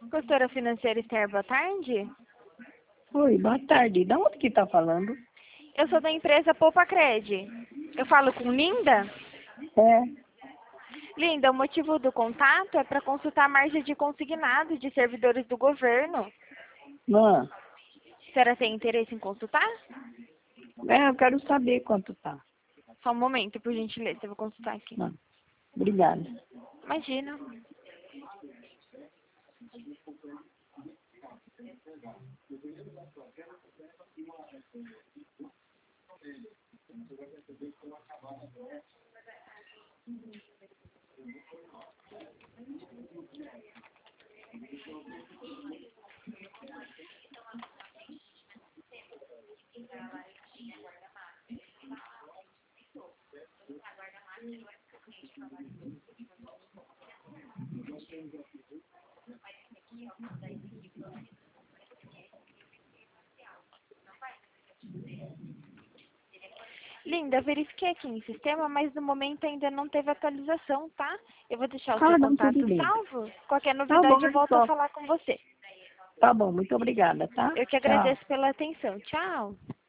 Consultora financeira Esther, boa tarde. Oi, boa tarde. Da onde que tá falando? Eu sou da empresa Poupa Cred. Eu falo com Linda? É. Linda, o motivo do contato é para consultar a margem de consignado de servidores do governo. Não. A senhora tem interesse em consultar? Eu quero saber quanto tá. Só um momento, por gentileza, eu vou consultar aqui. Não. Obrigada. Imagina. Linda, verifiquei aqui em sistema, mas no momento ainda não teve atualização, tá? Eu vou deixar o seu Não, contato tudo bem. salvo. Qualquer Tá bom, novidade eu volto a falar com você. Tá bom, muito obrigada, tá? Eu que Tchau. agradeço pela atenção. Tchau.